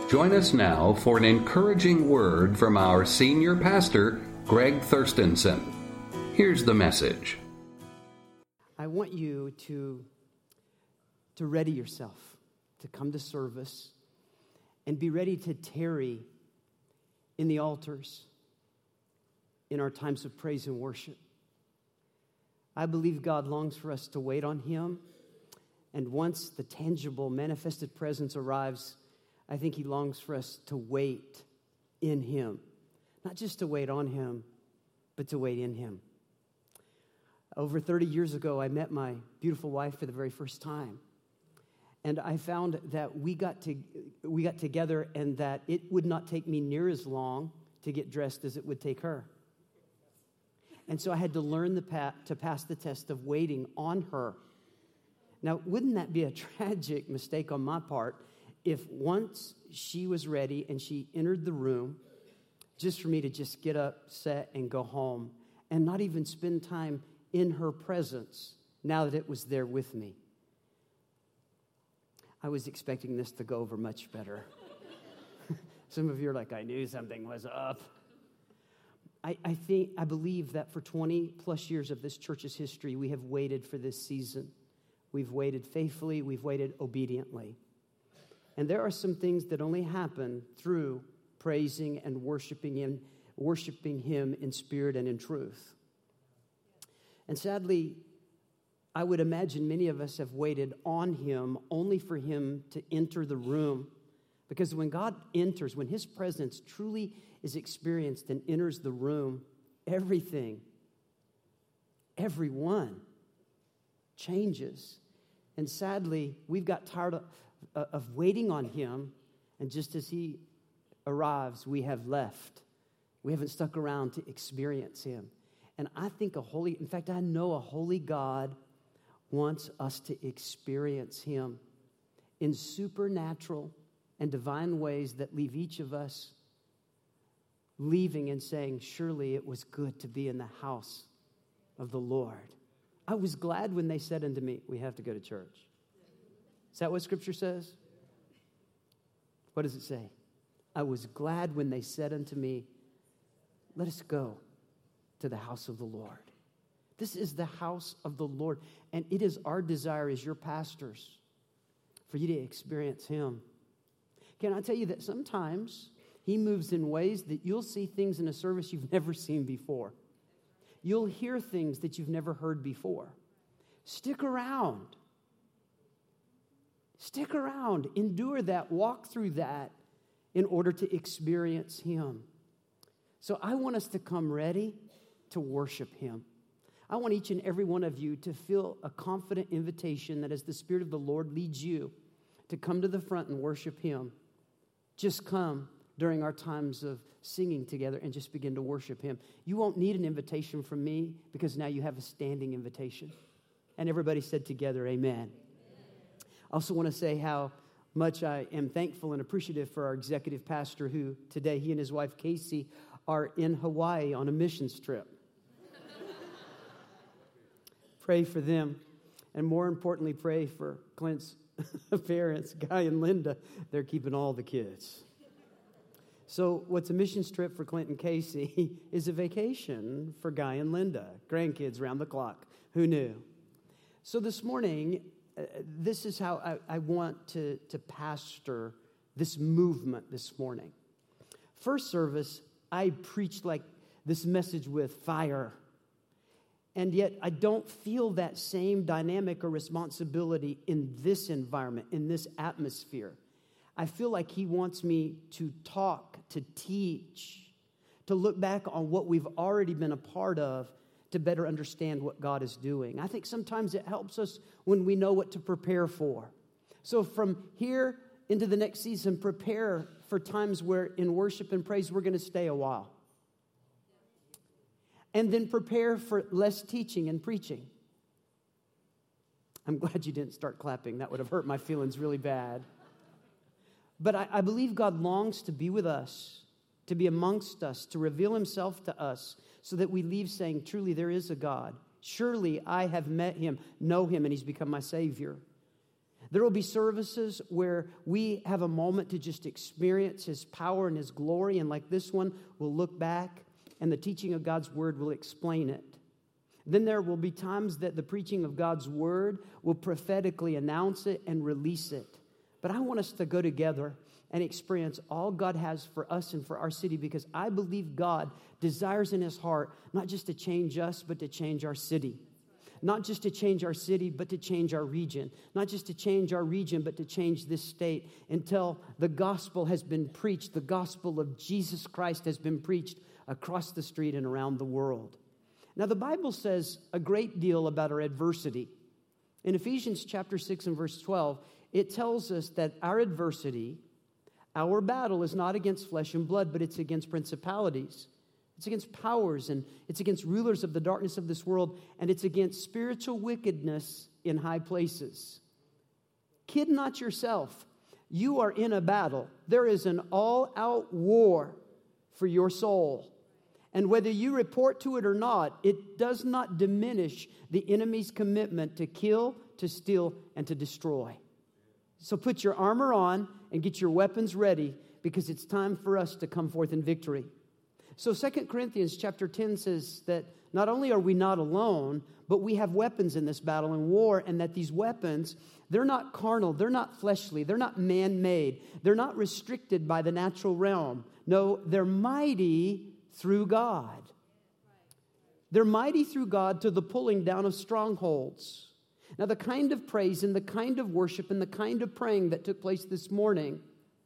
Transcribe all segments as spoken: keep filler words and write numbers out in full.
Join us now for an encouraging word from our senior pastor, Greg Thurstenson. Here's the message. I want you to, to ready yourself to come to service and be ready to tarry in the altars in our times of praise and worship. I believe God longs for us to wait on Him, and once the tangible, manifested presence arrives, I think He longs for us to wait in Him. Not just to wait on Him, but to wait in Him. Over thirty years ago, I met my beautiful wife for the very first time. And I found that we got to we got together and that it would not take me near as long to get dressed as it would take her. And so I had to learn the pa- to pass the test of waiting on her. Now, wouldn't that be a tragic mistake on my part if once she was ready and she entered the room, just for me to just get up, set, and go home and not even spend time in her presence now that it was there with me? I was expecting this to go over much better. Some of you are like, I knew something was up. I, I think, I believe that for twenty plus years of this church's history, we have waited for this season. We've waited faithfully, we've waited obediently. And there are some things that only happen through praising and worshiping Him, worshiping Him in spirit and in truth. And sadly, I would imagine many of us have waited on Him only for Him to enter the room. Because when God enters, when His presence truly is experienced and enters the room, everything, everyone changes. And sadly, we've got tired of, uh, of waiting on Him, and just as He arrives, we have left. We haven't stuck around to experience Him. And I think a holy, in fact, I know a holy God wants us to experience Him in supernatural and divine ways that leave each of us leaving and saying, surely it was good to be in the house of the Lord. I was glad when they said unto me, we have to go to church. Is that what Scripture says? What does it say? I was glad when they said unto me, let us go to the house of the Lord. This is the house of the Lord, and it is our desire as your pastors for you to experience Him. Can I tell you that sometimes He moves in ways that you'll see things in a service you've never seen before. You'll hear things that you've never heard before. Stick around. Stick around. Endure that. Walk through that in order to experience Him. So I want us to come ready to worship Him. I want each and every one of you to feel a confident invitation that as the Spirit of the Lord leads you to come to the front and worship Him, just come during our times of singing together and just begin to worship Him. You won't need an invitation from me because now you have a standing invitation. And everybody said together, amen. I also want to say how much I am thankful and appreciative for our executive pastor who today, he and his wife Casey, are in Hawaii on a missions trip. Pray for them. And more importantly, pray for Clint's parents, Guy and Linda. They're keeping all the kids. So what's a missions trip for Clint and Casey is a vacation for Guy and Linda. Grandkids round the clock. Who knew? So this morning, uh, this is how I, I want to, to pastor this movement this morning. First service, I preached like this message with fire. And yet I don't feel that same dynamic or responsibility in this environment, in this atmosphere. I feel like He wants me to talk, to teach, to look back on what we've already been a part of to better understand what God is doing. I think sometimes it helps us when we know what to prepare for. So from here into the next season, prepare for times where in worship and praise we're going to stay a while. And then prepare for less teaching and preaching. I'm glad you didn't start clapping. That would have hurt my feelings really bad. But I, I believe God longs to be with us, to be amongst us, to reveal Himself to us, so that we leave saying, truly there is a God. Surely I have met Him, know Him, and He's become my Savior. There will be services where we have a moment to just experience His power and His glory. And like this one, we'll look back and the teaching of God's Word will explain it. Then there will be times that the preaching of God's Word will prophetically announce it and release it. But I want us to go together and experience all God has for us and for our city, because I believe God desires in His heart not just to change us, but to change our city. Not just to change our city, but to change our region. Not just to change our region, but to change this state until the gospel has been preached. The gospel of Jesus Christ has been preached across the street and around the world. Now, the Bible says a great deal about our adversity. In Ephesians chapter six and verse twelve, it tells us that our adversity, our battle is not against flesh and blood, but it's against principalities. It's against powers, and it's against rulers of the darkness of this world, and it's against spiritual wickedness in high places. Kid not yourself. You are in a battle. There is an all-out war for your soul. And whether you report to it or not, it does not diminish the enemy's commitment to kill, to steal, and to destroy. So put your armor on and get your weapons ready, because it's time for us to come forth in victory. So Second Corinthians chapter ten says that not only are we not alone, but we have weapons in this battle and war, and that these weapons, they're not carnal, they're not fleshly, they're not man-made, they're not restricted by the natural realm. No, they're mighty through God. They're mighty through God to the pulling down of strongholds. Now, the kind of praise and the kind of worship and the kind of praying that took place this morning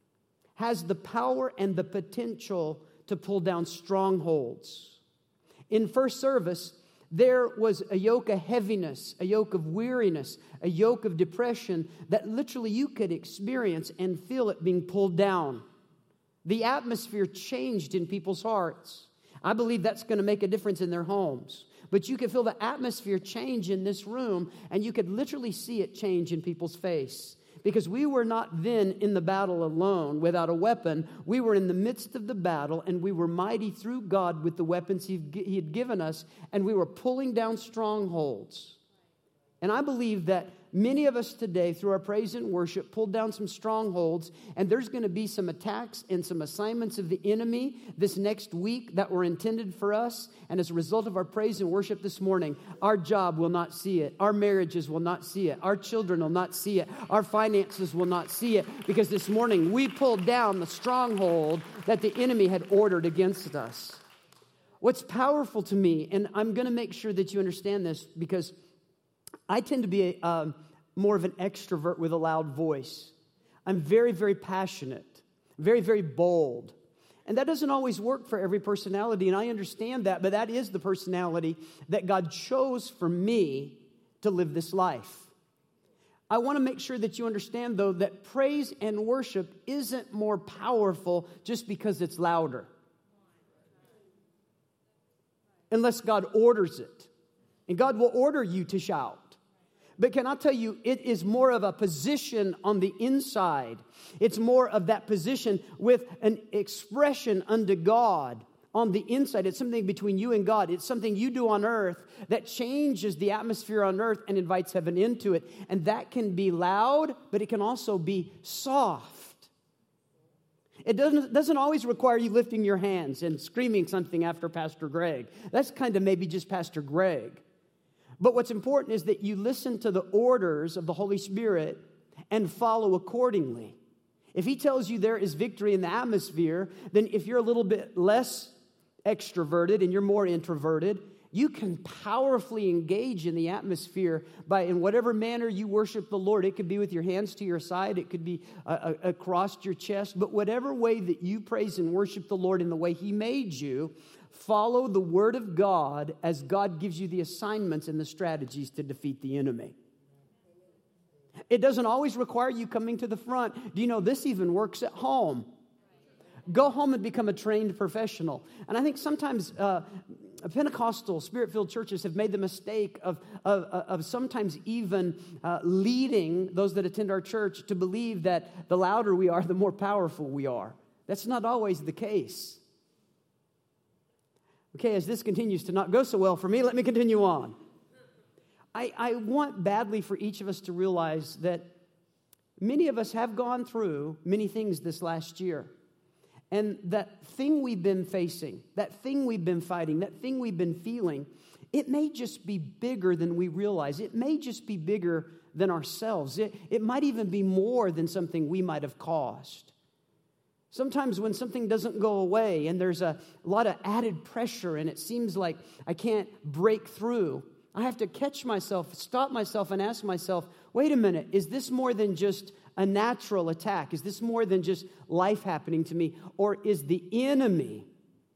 has the power and the potential to pull down strongholds. In first service, there was a yoke of heaviness, a yoke of weariness, a yoke of depression that literally you could experience and feel it being pulled down. The atmosphere changed in people's hearts. I believe that's going to make a difference in their homes. But you could feel the atmosphere change in this room, and you could literally see it change in people's face. Because we were not then in the battle alone without a weapon. We were in the midst of the battle, and we were mighty through God with the weapons He He had given us, and we were pulling down strongholds. And I believe that many of us today, through our praise and worship, pulled down some strongholds, and there's going to be some attacks and some assignments of the enemy this next week that were intended for us. And as a result of our praise and worship this morning, our job will not see it. Our marriages will not see it. Our children will not see it. Our finances will not see it, because this morning we pulled down the stronghold that the enemy had ordered against us. What's powerful to me, and I'm going to make sure that you understand this, because I tend to be a, um, more of an extrovert with a loud voice. I'm very, very passionate, very, very bold. And that doesn't always work for every personality, and I understand that, but that is the personality that God chose for me to live this life. I want to make sure that you understand, though, that praise and worship isn't more powerful just because it's louder. Unless God orders it. And God will order you to shout. But can I tell you, it is more of a position on the inside. It's more of that position with an expression unto God on the inside. It's something between you and God. It's something you do on earth that changes the atmosphere on earth and invites heaven into it. And that can be loud, but it can also be soft. It doesn't, doesn't always require you lifting your hands and screaming something after Pastor Greg. That's kind of maybe just Pastor Greg. But what's important is that you listen to the orders of the Holy Spirit and follow accordingly. If He tells you there is victory in the atmosphere, then if you're a little bit less extroverted and you're more introverted, you can powerfully engage in the atmosphere by, in whatever manner you worship the Lord. It could be with your hands to your side. It could be uh, across your chest. But whatever way that you praise and worship the Lord in the way He made you, follow the Word of God as God gives you the assignments and the strategies to defeat the enemy. It doesn't always require you coming to the front. Do you know this even works at home? Go home and become a trained professional. And I think sometimes uh, Pentecostal, Spirit-filled churches have made the mistake of, of, of sometimes even uh, leading those that attend our church to believe that the louder we are, the more powerful we are. That's not always the case. Okay, as this continues to not go so well for me, let me continue on. I, I want badly for each of us to realize that Many of us have gone through many things this last year. And that thing we've been facing, that thing we've been fighting, that thing we've been feeling, it may just be bigger than we realize. It may just be bigger than ourselves. It, it might even be more than something we might have caused. Sometimes when something doesn't go away and there's a lot of added pressure and it seems like I can't break through, I have to catch myself, stop myself and ask myself, wait a minute, is this more than just a natural attack? Is this more than just life happening to me? Or is the enemy,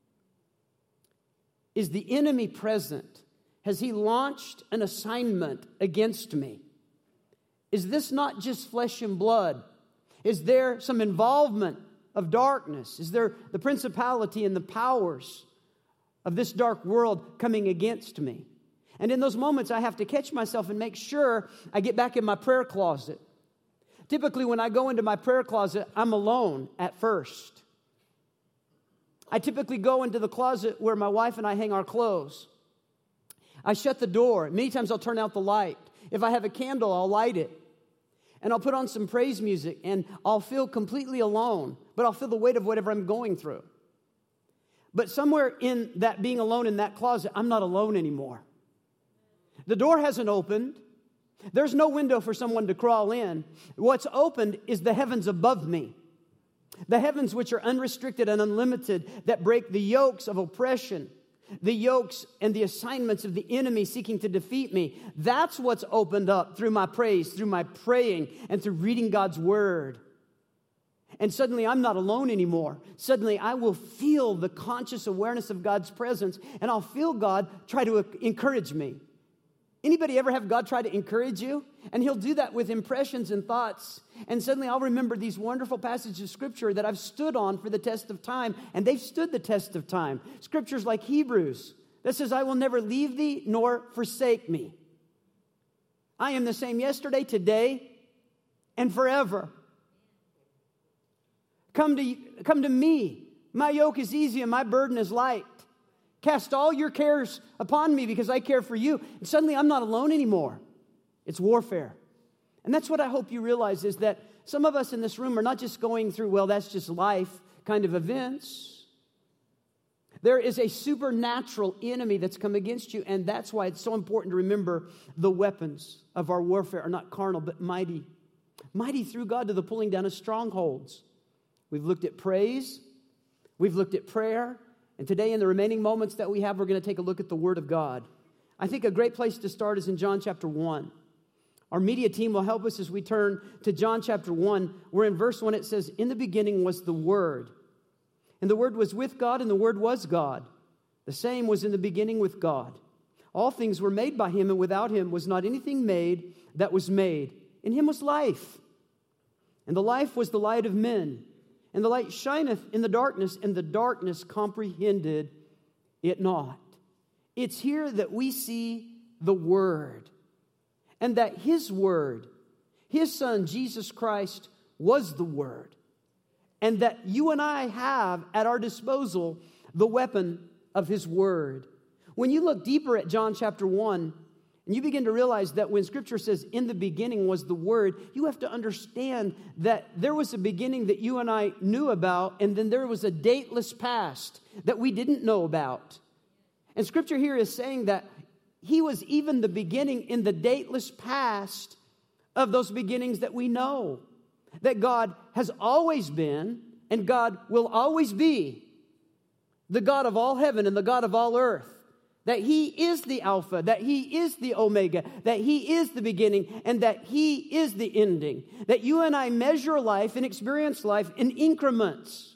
is the enemy present? Has he launched an assignment against me? Is this not just flesh and blood? Is there some involvement of darkness? Is there the principality and the powers of this dark world coming against me? And in those moments, I have to catch myself and make sure I get back in my prayer closet. Typically, when I go into my prayer closet, I'm alone at first. I typically go into the closet where my wife and I hang our clothes. I shut the door. Many times I'll turn out the light. If I have a candle, I'll light it. And I'll put on some praise music, and I'll feel completely alone, but I'll feel the weight of whatever I'm going through. But somewhere in that being alone in that closet, I'm not alone anymore. The door hasn't opened. There's no window for someone to crawl in. What's opened is the heavens above me. The heavens which are unrestricted and unlimited, that break the yokes of oppression, the yokes and the assignments of the enemy seeking to defeat me. That's what's opened up through my praise, through my praying, and through reading God's word. And suddenly I'm not alone anymore. Suddenly I will feel the conscious awareness of God's presence, and I'll feel God try to encourage me. Anybody ever have God try to encourage you? And He'll do that with impressions and thoughts. And suddenly I'll remember these wonderful passages of Scripture that I've stood on for the test of time. And they've stood the test of time. Scriptures like Hebrews that says, I will never leave thee nor forsake me. I am the same yesterday, today, and forever. Come to, come to me. My yoke is easy and my burden is light. Cast all your cares upon me because I care for you. And suddenly I'm not alone anymore. It's warfare. And that's what I hope you realize, is that some of us in this room are not just going through, well, that's just life kind of events. There is a supernatural enemy that's come against you, and that's why it's so important to remember the weapons of our warfare are not carnal, but mighty. Mighty through God to the pulling down of strongholds. We've looked at praise. We've looked at prayer. And today, in the remaining moments that we have, we're going to take a look at the Word of God. I think a great place to start is in John chapter one. Our media team will help us as we turn to John chapter one, where in verse one it says, in the beginning was the Word. And the Word was with God, and the Word was God. The same was in the beginning with God. All things were made by Him, and without Him was not anything made that was made. In Him was life, and the life was the light of men. And the light shineth in the darkness, and the darkness comprehended it not. It's here that we see the Word, and that His Word, His Son, Jesus Christ, was the Word, and that you and I have at our disposal the weapon of His Word. When you look deeper at John chapter one, and you begin to realize that when Scripture says, in the beginning was the Word, you have to understand that there was a beginning that you and I knew about, and then there was a dateless past that we didn't know about. And Scripture here is saying that He was even the beginning in the dateless past of those beginnings that we know. That God has always been, and God will always be, the God of all heaven and the God of all earth. That He is the Alpha, that He is the Omega, that He is the beginning, and that He is the ending. That you and I measure life and experience life in increments.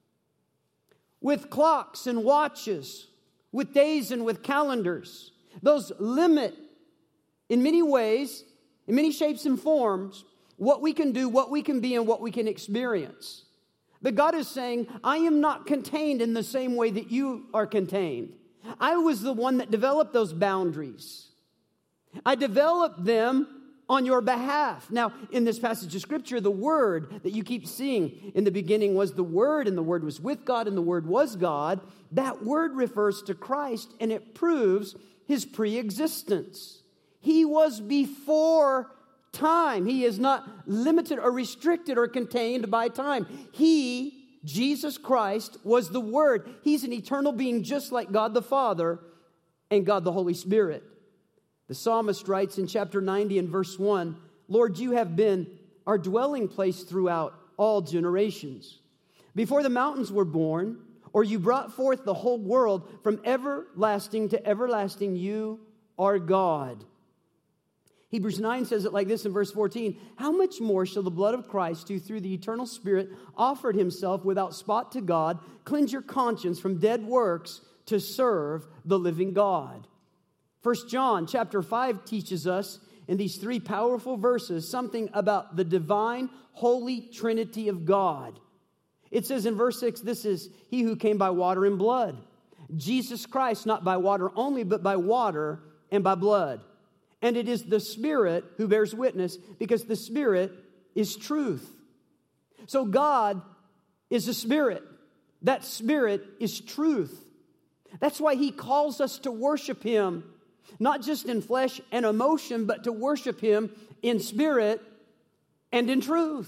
With clocks and watches, with days and with calendars. Those limit, in many ways, in many shapes and forms, what we can do, what we can be, and what we can experience. But God is saying, I am not contained in the same way that you are contained. I was the one that developed those boundaries. I developed them on your behalf. Now, in this passage of Scripture, the Word that you keep seeing, in the beginning was the Word, and the Word was with God, and the Word was God. That word refers to Christ, and it proves His pre-existence. He was before time. He is not limited or restricted or contained by time. He, Jesus Christ, was the Word. He's an eternal being just like God the Father and God the Holy Spirit. The psalmist writes in chapter ninety and verse one, Lord, you have been our dwelling place throughout all generations. Before the mountains were born, or you brought forth the whole world, from everlasting to everlasting, you are God. Hebrews nine says it like this in verse fourteen, how much more shall the blood of Christ, who through the eternal Spirit offered himself without spot to God, cleanse your conscience from dead works to serve the living God? First John chapter five teaches us in these three powerful verses something about the divine, holy Trinity of God. It says in verse six, this is he who came by water and blood. Jesus Christ, not by water only, but by water and by blood. And it is the Spirit who bears witness, because the Spirit is truth. So God is a Spirit. That Spirit is truth. That's why He calls us to worship Him, not just in flesh and emotion, but to worship Him in spirit and in truth.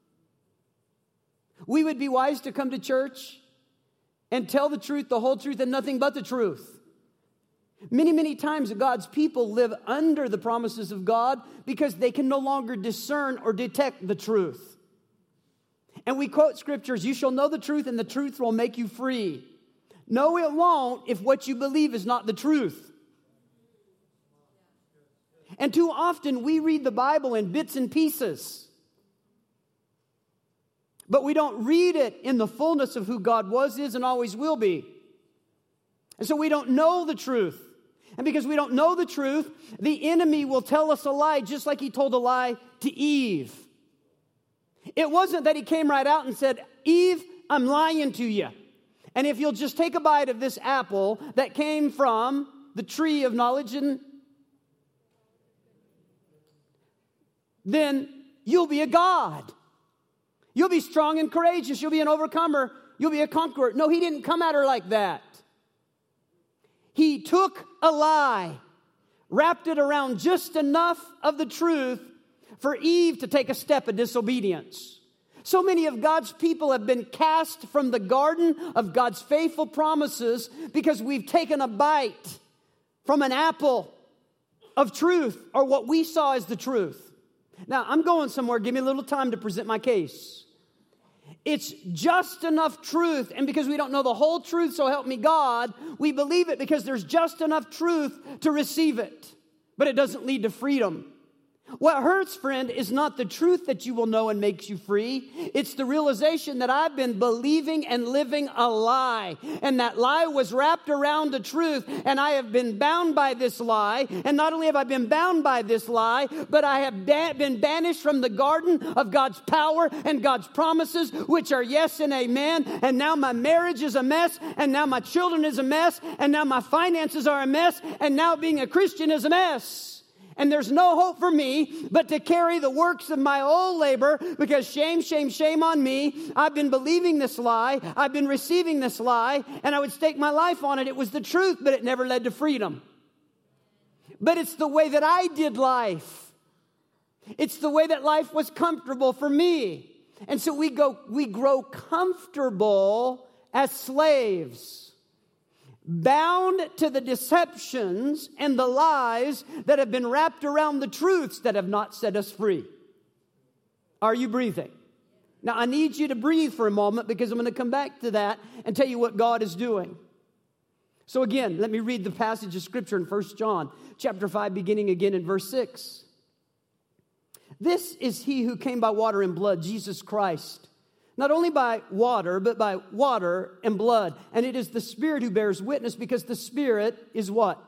We would be wise to come to church and tell the truth, the whole truth, and nothing but the truth. Many, many times God's people live under the promises of God because they can no longer discern or detect the truth. And we quote scriptures, you shall know the truth and the truth will make you free. No, it won't if what you believe is not the truth. And too often we read the Bible in bits and pieces. But we don't read it in the fullness of who God was, is, and always will be. And so we don't know the truth. And because we don't know the truth, the enemy will tell us a lie just like he told a lie to Eve. It wasn't that he came right out and said, Eve, I'm lying to you. And if you'll just take a bite of this apple that came from the tree of knowledge, and then you'll be a god. You'll be strong and courageous. You'll be an overcomer. You'll be a conqueror. No, he didn't come at her like that. He took a lie, wrapped it around just enough of the truth for Eve to take a step of disobedience. So many of God's people have been cast from the garden of God's faithful promises because we've taken a bite from an apple of truth, or what we saw as the truth. Now, I'm going somewhere. Give me a little time to present my case. It's just enough truth, and because we don't know the whole truth, so help me God, we believe it because there's just enough truth to receive it. But it doesn't lead to freedom. What hurts, friend, is not the truth that you will know and makes you free. It's the realization that I've been believing and living a lie. And that lie was wrapped around the truth. And I have been bound by this lie. And not only have I been bound by this lie, but I have ba- been banished from the garden of God's power and God's promises, which are yes and amen. And now my marriage is a mess. And now my children is a mess. And now my finances are a mess. And now being a Christian is a mess. And there's no hope for me but to carry the works of my old labor, because shame, shame, shame on me. I've been believing this lie. I've been receiving this lie, and I would stake my life on it. It was the truth, but it never led to freedom. But it's the way that I did life. It's the way that life was comfortable for me. And so we go, we grow comfortable as slaves, bound to the deceptions and the lies that have been wrapped around the truths that have not set us free. Are you breathing? Now, I need you to breathe for a moment, because I'm going to come back to that and tell you what God is doing. So again, let me read the passage of Scripture in First John chapter five, beginning again in verse six. This is he who came by water and blood, Jesus Christ. Not only by water, but by water and blood. And it is the Spirit who bears witness, because the Spirit is what?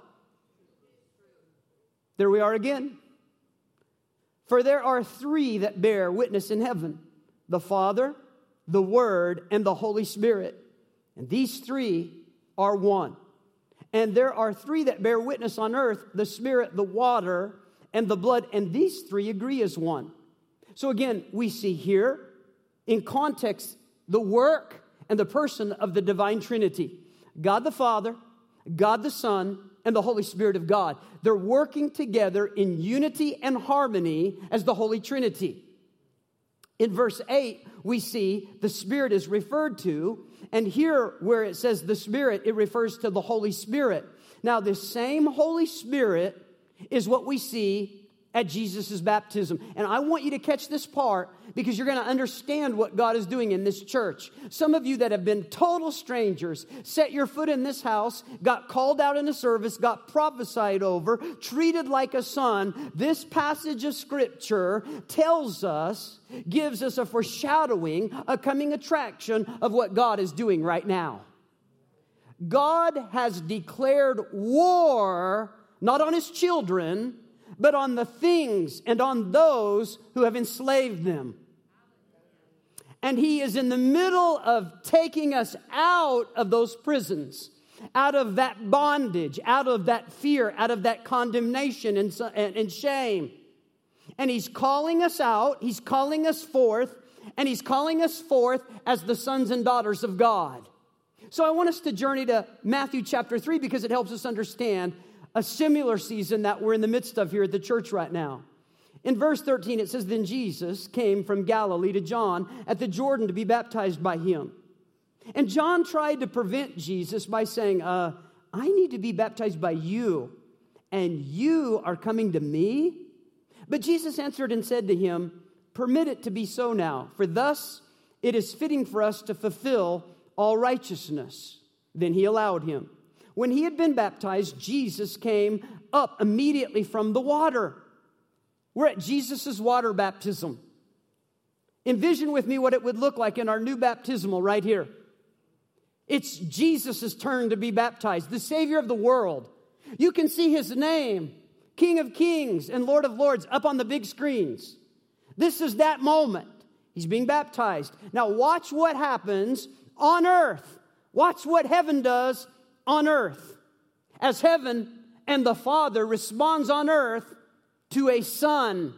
There we are again. For there are three that bear witness in heaven: the Father, the Word, and the Holy Spirit. And these three are one. And there are three that bear witness on earth: the Spirit, the water, and the blood. And these three agree as one. So again, we see here, in context, the work and the person of the divine Trinity. God the Father, God the Son, and the Holy Spirit of God. They're working together in unity and harmony as the Holy Trinity. In verse eight, we see the Spirit is referred to. And here where it says the Spirit, it refers to the Holy Spirit. Now, this same Holy Spirit is what we see at Jesus' baptism. And I want you to catch this part because you're going to understand what God is doing in this church. Some of you that have been total strangers, set your foot in this house, got called out in a service, got prophesied over, treated like a son. This passage of Scripture tells us, gives us a foreshadowing, a coming attraction of what God is doing right now. God has declared war, not on His children, but on the things and on those who have enslaved them. And He is in the middle of taking us out of those prisons, out of that bondage, out of that fear, out of that condemnation and, and shame. And He's calling us out, He's calling us forth, and He's calling us forth as the sons and daughters of God. So I want us to journey to Matthew chapter three because it helps us understand a similar season that we're in the midst of here at the church right now. In verse thirteen, it says, Then Jesus came from Galilee to John at the Jordan to be baptized by him. And John tried to prevent Jesus by saying, uh, I need to be baptized by you, and you are coming to me? But Jesus answered and said to him, Permit it to be so now, for thus it is fitting for us to fulfill all righteousness. Then he allowed him. When he had been baptized, Jesus came up immediately from the water. We're at Jesus' water baptism. Envision with me what it would look like in our new baptismal right here. It's Jesus' turn to be baptized, the Savior of the world. You can see His name, King of Kings and Lord of Lords, up on the big screens. This is that moment. He's being baptized. Now watch what happens on earth. Watch what heaven does on earth, as heaven and the Father responds on earth to a son.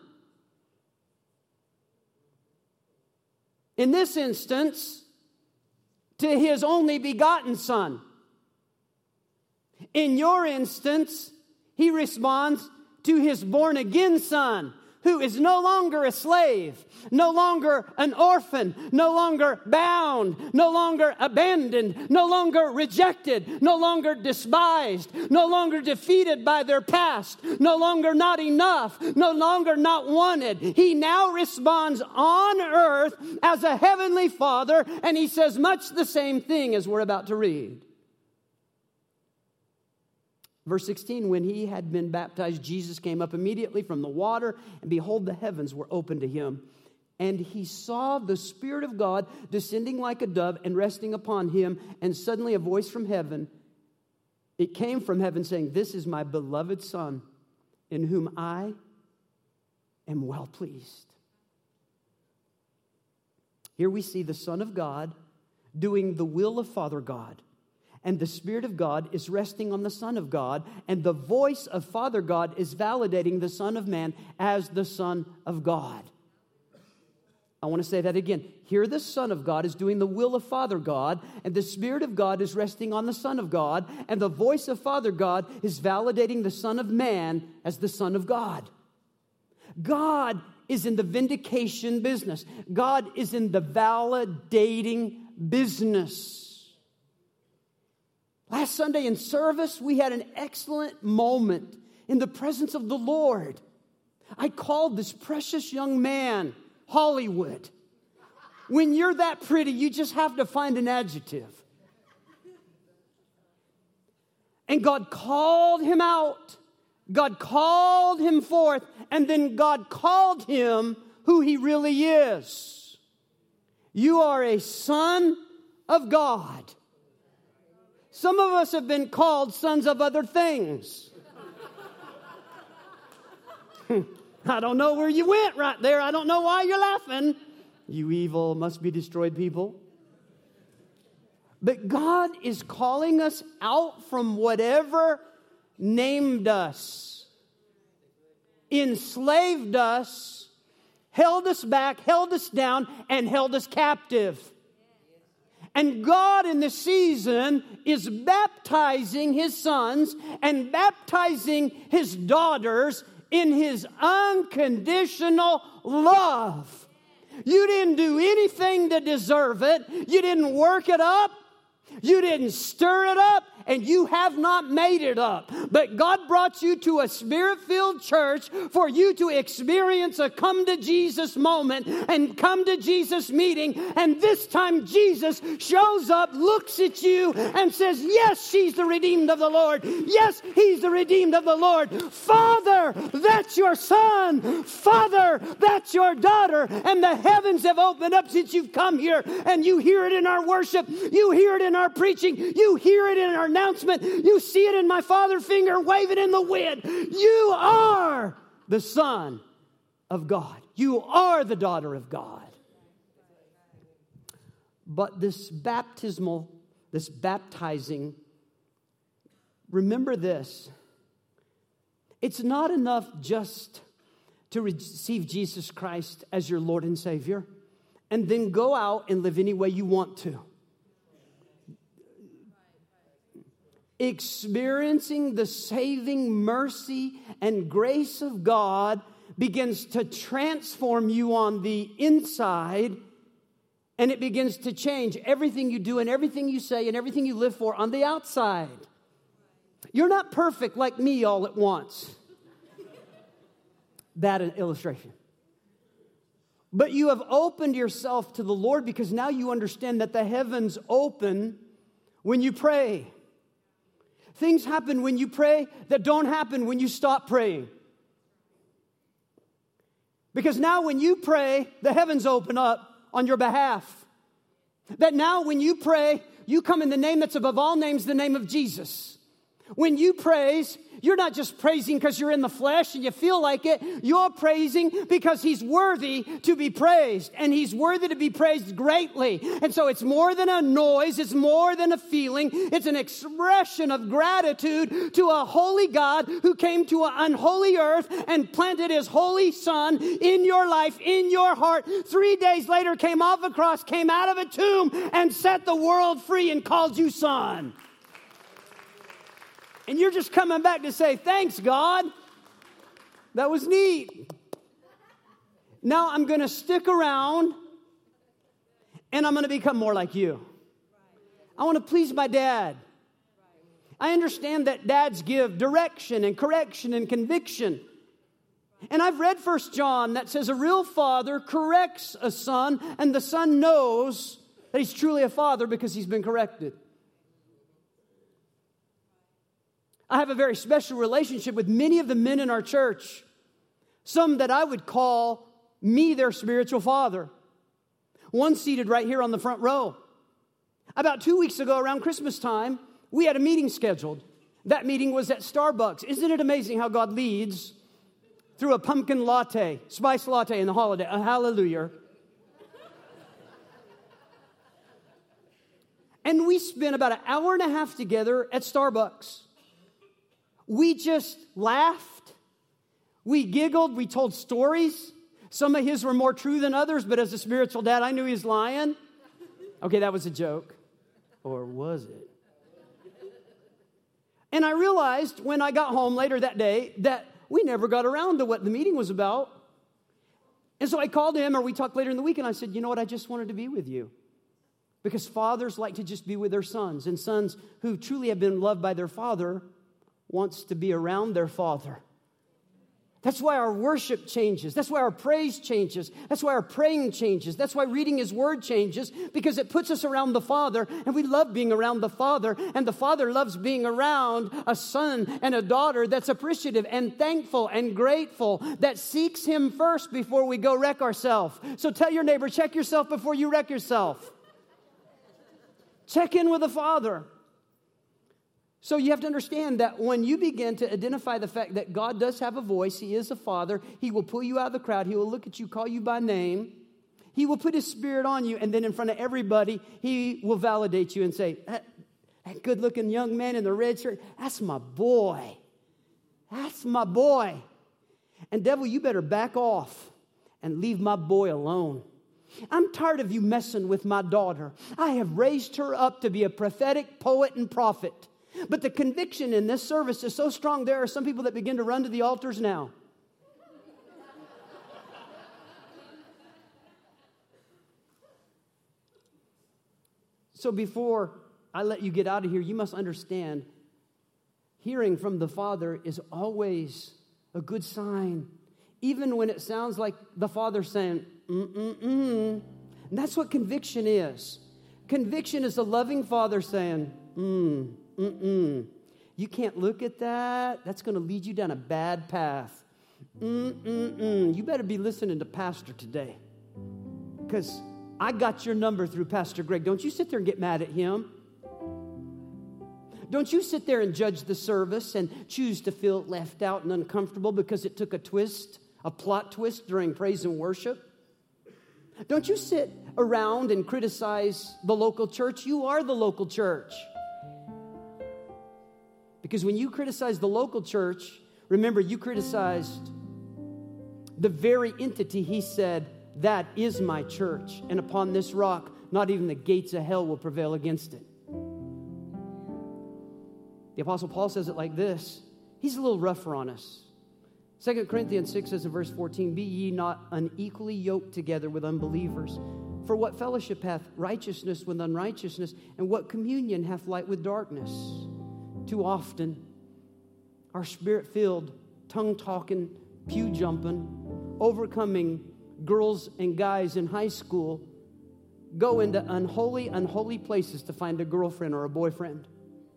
In this instance, to His only begotten Son. In your instance, He responds to His born-again Son, who is no longer a slave, no longer an orphan, no longer bound, no longer abandoned, no longer rejected, no longer despised, no longer defeated by their past, no longer not enough, no longer not wanted. He now responds on earth as a heavenly Father, and He says much the same thing as we're about to read. Verse sixteen, when He had been baptized, Jesus came up immediately from the water, and behold, the heavens were opened to Him. And He saw the Spirit of God descending like a dove and resting upon Him, and suddenly a voice from heaven, it came from heaven saying, This is my beloved Son, in whom I am well pleased. Here we see the Son of God doing the will of Father God. And the Spirit of God is resting on the Son of God. And the voice of Father God is validating the Son of Man as the Son of God. I want to say that again. Here the Son of God is doing the will of Father God. And the Spirit of God is resting on the Son of God. And the voice of Father God is validating the Son of Man as the Son of God. God is in the vindication business. God is in the validating business. Last Sunday in service, we had an excellent moment in the presence of the Lord. I called this precious young man Hollywood. When you're that pretty, you just have to find an adjective. And God called him out. God called him forth. And then God called him who he really is. You are a son of God. Some of us have been called sons of other things. I don't know where you went right there. I don't know why you're laughing. You evil, must be destroyed people. But God is calling us out from whatever named us, enslaved us, held us back, held us down, and held us captive. And God in this season is baptizing His sons and baptizing His daughters in His unconditional love. You didn't do anything to deserve it. You didn't work it up. You didn't stir it up. And you have not made it up. But God brought you to a Spirit-filled church for you to experience a come to Jesus moment and come to Jesus meeting. And this time Jesus shows up, looks at you and says, yes, she's the redeemed of the Lord. Yes, he's the redeemed of the Lord. Father, that's your son. Father, that's your daughter. And the heavens have opened up since you've come here. And you hear it in our worship. You hear it in our preaching. You hear it in our announcement. You see it in my father finger waving in the wind. You are the son of God. You are the daughter of God. But this baptismal, this baptizing, remember this. It's not enough just to receive Jesus Christ as your Lord and Savior and then go out and live any way you want to. Experiencing the saving mercy and grace of God begins to transform you on the inside, and it begins to change everything you do and everything you say and everything you live for on the outside. You're not perfect like me all at once. Bad illustration. But you have opened yourself to the Lord because now you understand that the heavens open when you pray. Things happen when you pray that don't happen when you stop praying. Because now when you pray, the heavens open up on your behalf. That now when you pray, you come in the name that's above all names, the name of Jesus. When you praise, you're not just praising because you're in the flesh and you feel like it. You're praising because He's worthy to be praised. And He's worthy to be praised greatly. And so it's more than a noise. It's more than a feeling. It's an expression of gratitude to a holy God who came to an unholy earth and planted His holy Son in your life, in your heart. Three days later came off a cross, came out of a tomb, and set the world free and called you son. And you're just coming back to say, thanks, God. That was neat. Now I'm going to stick around and I'm going to become more like you. I want to please my dad. I understand that dads give direction and correction and conviction. And I've read First John that says a real father corrects a son and the son knows that he's truly a father because he's been corrected. I have a very special relationship with many of the men in our church. Some that I would call me their spiritual father. One seated right here on the front row. About two weeks ago around Christmas time, we had a meeting scheduled. That meeting was at Starbucks. Isn't it amazing how God leads through a pumpkin latte, spice latte in the holiday? Uh, hallelujah. And we spent about an hour and a half together at Starbucks. We just laughed. We giggled. We told stories. Some of his were more true than others, but as a spiritual dad, I knew he was lying. Okay, that was a joke. Or was it? And I realized when I got home later that day that we never got around to what the meeting was about. And so I called him, or we talked later in the week, and I said, you know what, I just wanted to be with you. Because fathers like to just be with their sons, and sons who truly have been loved by their father wants to be around their father. That's why our worship changes. That's why our praise changes. That's why our praying changes. That's why reading His Word changes, because it puts us around the Father, and we love being around the Father, and the Father loves being around a son and a daughter that's appreciative and thankful and grateful, that seeks Him first before we go wreck ourselves. So tell your neighbor, check yourself before you wreck yourself. Check in with the Father. So you have to understand that when you begin to identify the fact that God does have a voice, He is a Father, He will pull you out of the crowd, He will look at you, call you by name, He will put His Spirit on you, and then in front of everybody, He will validate you and say, that, that good-looking young man in the red shirt, that's my boy. That's my boy. And devil, you better back off and leave my boy alone. I'm tired of you messing with my daughter. I have raised her up to be a prophetic poet and prophet. But the conviction in this service is so strong, there are some people that begin to run to the altars now. So before I let you get out of here, you must understand, hearing from the Father is always a good sign. Even when it sounds like the Father saying, mm-mm-mm. And that's what conviction is. Conviction is the loving Father saying, mm, mm-mm. You can't look at that. That's going to lead you down a bad path. Mm-mm-mm. You better be listening to Pastor today. Because I got your number through Pastor Greg. Don't you sit there and get mad at him. Don't you sit there and judge the service and choose to feel left out and uncomfortable because it took a twist, a plot twist during praise and worship. Don't you sit around and criticize the local church. You are the local church. Because when you criticize the local church, remember you criticized the very entity he said, that is my church. And upon this rock, not even the gates of hell will prevail against it. The Apostle Paul says it like this. He's a little rougher on us. Second Corinthians six says in verse fourteen, be ye not unequally yoked together with unbelievers. For what fellowship hath righteousness with unrighteousness, and what communion hath light with darkness? Too often, our spirit-filled, tongue-talking, pew-jumping, overcoming girls and guys in high school go into unholy, unholy places to find a girlfriend or a boyfriend.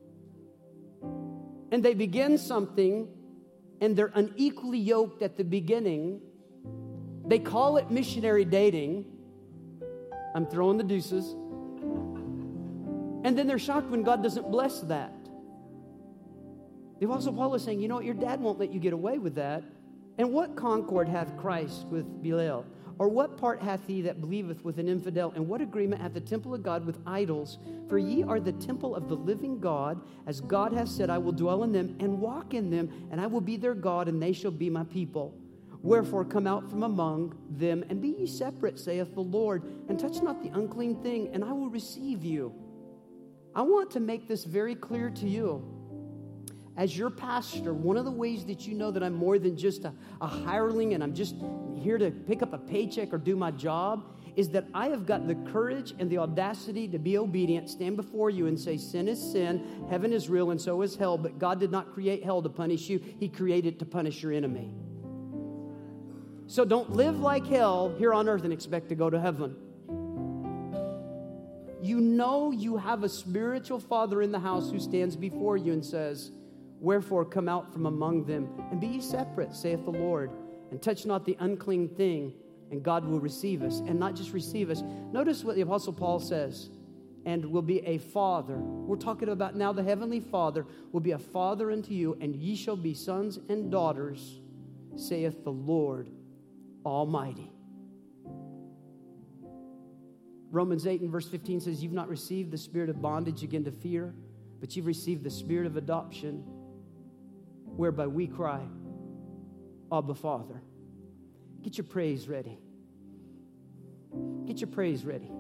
And they begin something, and they're unequally yoked at the beginning. They call it missionary dating. I'm throwing the deuces. And then they're shocked when God doesn't bless that. The Apostle Paul is saying, you know what, your dad won't let you get away with that. And what concord hath Christ with Belial? Or what part hath he that believeth with an infidel? And what agreement hath the temple of God with idols? For ye are the temple of the living God, as God hath said, I will dwell in them and walk in them, and I will be their God, and they shall be my people. Wherefore come out from among them, and be ye separate, saith the Lord, and touch not the unclean thing, and I will receive you. I want to make this very clear to you. As your pastor, one of the ways that you know that I'm more than just a, a hireling and I'm just here to pick up a paycheck or do my job is that I have got the courage and the audacity to be obedient, stand before you and say, sin is sin, heaven is real, and so is hell, but God did not create hell to punish you. He created it to punish your enemy. So don't live like hell here on earth and expect to go to heaven. You know you have a spiritual father in the house who stands before you and says, wherefore come out from among them, and be ye separate, saith the Lord, and touch not the unclean thing, and God will receive us. And not just receive us. Notice what the Apostle Paul says, and will be a father. We're talking about now the heavenly Father will be a father unto you, and ye shall be sons and daughters, saith the Lord Almighty. Romans eight and verse fifteen says, you've not received the spirit of bondage again to fear, but you've received the spirit of adoption, whereby we cry, Abba, Father. Get your praise ready. Get your praise ready.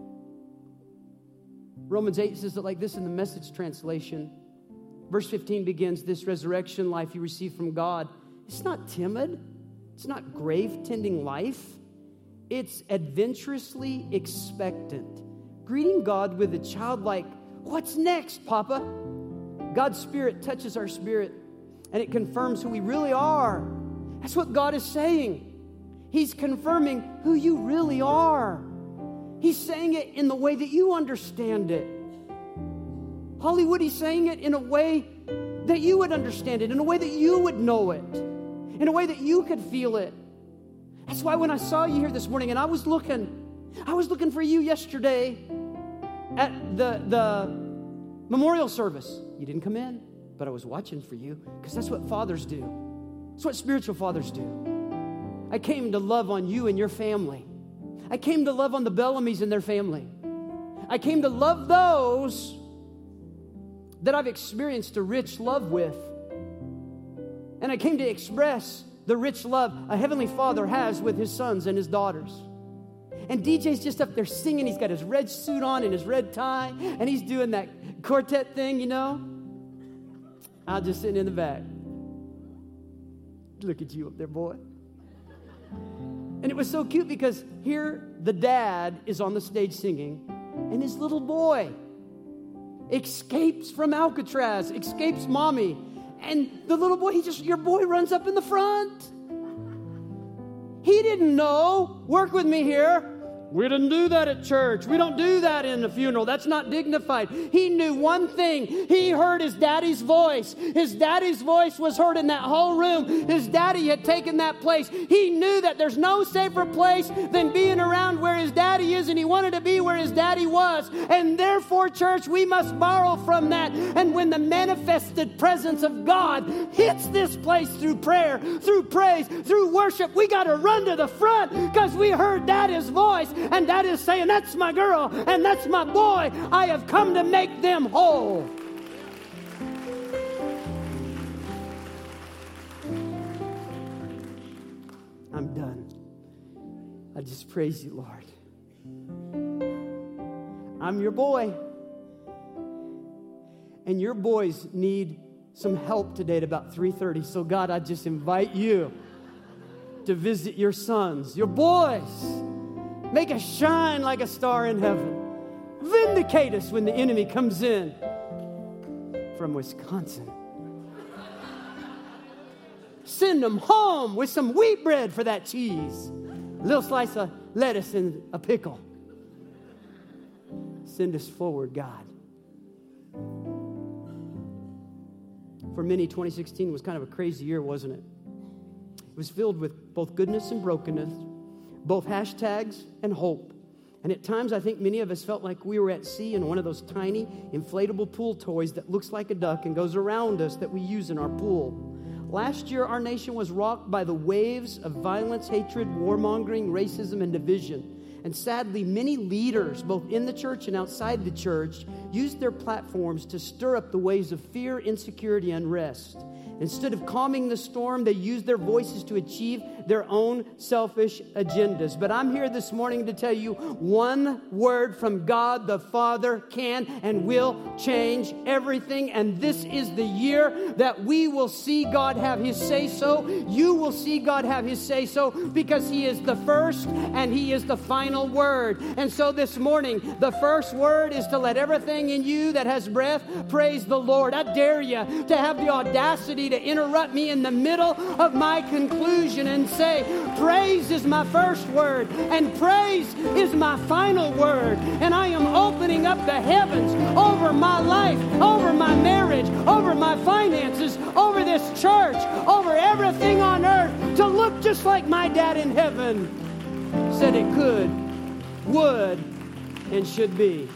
Romans eight says it like this in the Message translation. Verse fifteen begins, this resurrection life you receive from God. It's not timid. It's not grave-tending life. It's adventurously expectant. Greeting God with a childlike, what's next, Papa? God's Spirit touches our spirit, and it confirms who we really are. That's what God is saying. He's confirming who you really are. He's saying it in the way that you understand it. Hollywood, he's saying it in a way that you would understand it, in a way that you would know it, in a way that you could feel it. That's why when I saw you here this morning, and I was looking, I was looking for you yesterday at the, the memorial service. You didn't come in, but I was watching for you, because that's what fathers do. That's what spiritual fathers do. I came to love on you and your family. I came to love on the Bellamy's and their family. I came to love those that I've experienced a rich love with. And I came to express the rich love a Heavenly Father has with His sons and His daughters. And D J's just up there singing. He's got his red suit on and his red tie, and he's doing that quartet thing, you know. I'm just sitting in the back. Look at you up there, boy. And it was so cute because here the dad is on the stage singing, and his little boy escapes from Alcatraz, escapes mommy. And the little boy, he just, your boy runs up in the front. He didn't know. Work with me here. We didn't do that at church. We don't do that in a funeral. That's not dignified. He knew one thing. He heard his daddy's voice. His daddy's voice was heard in that whole room. His daddy had taken that place. He knew that there's no safer place than being around where his daddy is, and he wanted to be where his daddy was. And therefore, church, we must borrow from that. And when the manifested presence of God hits this place through prayer, through praise, through worship, we got to run to the front because we heard daddy's voice. And that is saying, that's my girl and that's my boy. I have come to make them whole. I'm done. I just praise you, Lord. I'm your boy. And your boys need some help today at about three thirty. So God, I just invite you to visit your sons, your boys. Make us shine like a star in heaven. Vindicate us when the enemy comes in from Wisconsin. Send them home with some wheat bread for that cheese. A little slice of lettuce and a pickle. Send us forward, God. For many, twenty sixteen was kind of a crazy year, wasn't it? It was filled with both goodness and brokenness, both hashtags and hope. And at times, I think many of us felt like we were at sea in one of those tiny inflatable pool toys that looks like a duck and goes around us that we use in our pool. Last year, our nation was rocked by the waves of violence, hatred, warmongering, racism, and division. And sadly, many leaders, both in the church and outside the church, used their platforms to stir up the waves of fear, insecurity, and unrest. Instead of calming the storm, they used their voices to achieve their own selfish agendas. But I'm here this morning to tell you one word from God the Father can and will change everything. And this is the year that we will see God have His say-so. You will see God have His say-so because He is the first and He is the final word. And so this morning, the first word is to let everything in you that has breath praise the Lord. I dare you to have the audacity to interrupt me in the middle of my conclusion and say, praise is my first word and praise is my final word. And I am opening up the heavens over my life, over my marriage, over my finances, over this church, over everything on earth to look just like my dad in heaven said it could, would, and should be.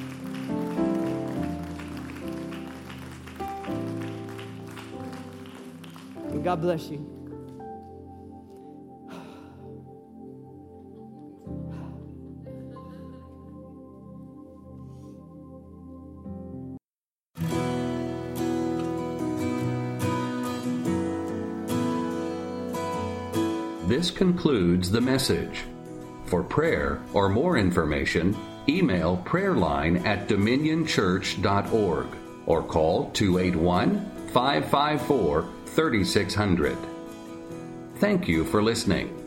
And God bless you. This concludes the message. For prayer or more information, email prayerline at dominion church dot org or call two eight one, five five four, three six zero zero. Thank you for listening.